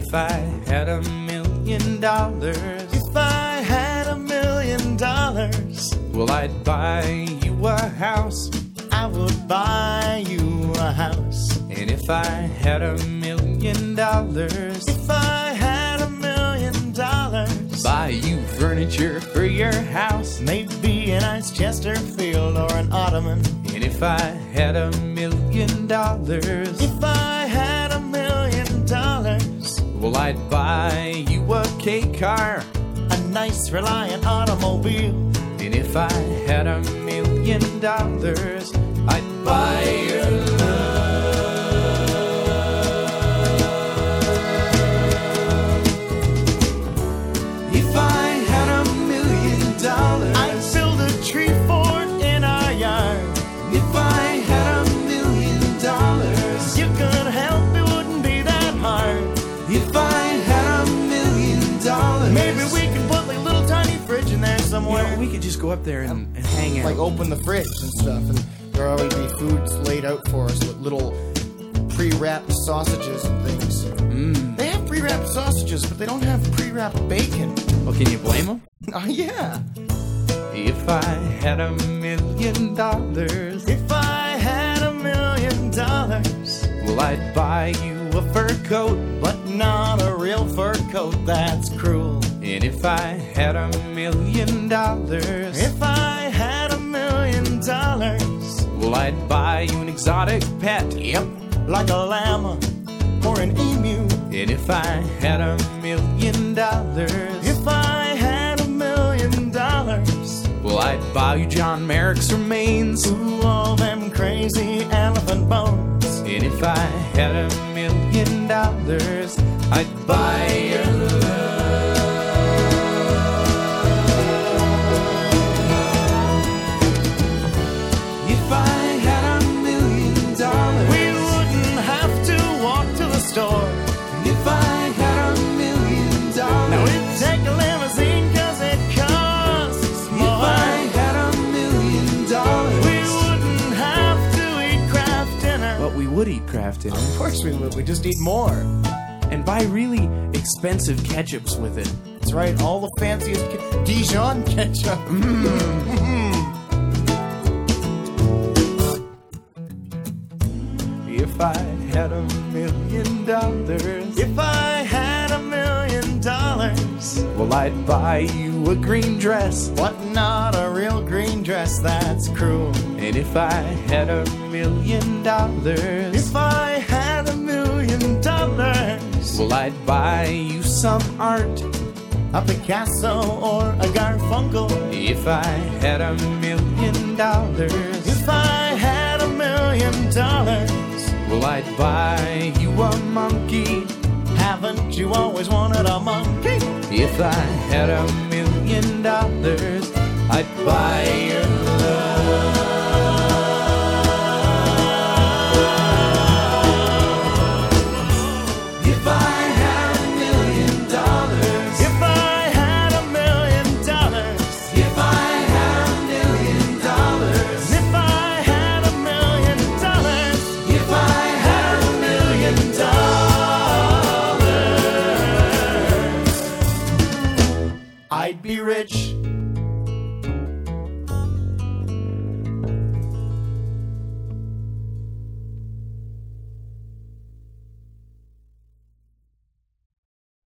If I had $1 million, If I had $1 million, well, I'd buy you a house. I would buy you a house. And if I had $1 million, If I had $1 million, buy you furniture for your house. maybe a nice Chesterfield or an ottoman. And if I had $1 million, If I had $1 million, well, I'd buy you a K car. a nice Reliant automobile. And if I had $1 million, I'd buy your love. If I had $1 million, I'd build a tree fort in our yard. if I had $1 million, You could help, it wouldn't be that hard. if I had $1 million, Maybe we could put like a little tiny fridge in there you somewhere. know, we could just go up there and hang out. Like open the fridge and stuff, and there'll always be foods laid out for us with little pre-wrapped sausages and things. They have pre-wrapped sausages, but they don't have pre-wrapped bacon. Well, can you blame them? Oh yeah. If I had $1 million, If I had $1 million, well, I'd buy you a fur coat. but not a real fur coat, that's cruel. And if I had $1 million, If I had $1 million, well, I'd buy you an exotic pet. yep, like a llama or an emu. And if I had $1 million, If I had $1 million, well, I'd buy you John Merrick's remains. ooh, all them crazy elephant bones. And if I had $1 million, I'd buy your love. If I had $1 million, We wouldn't have to walk to the store. if I had $1 million, Now we'd take a limousine 'cause it costs if more. I had $1 million, We wouldn't have to eat Kraft dinner. but we would eat Kraft dinner Of course we would. We just eat more. and buy really expensive ketchups with it. That's right. All the fanciest Dijon ketchup. If I had $1 million, If I had $1 million, well, I'd buy you a green dress. but not a real green dress, that's cruel. And if I had $1 million, If I had $1 million, well, I'd buy you some art. a Picasso or a Garfunkel. If I had $1 million, If I had $1 million, well, I'd buy you a monkey. haven't you always wanted a monkey? If I had $1 million, I'd buy your love. If I had $1 million, If I had $1 million, if I had $1 million, if I had $1 million, if I had $1 million, I'd be rich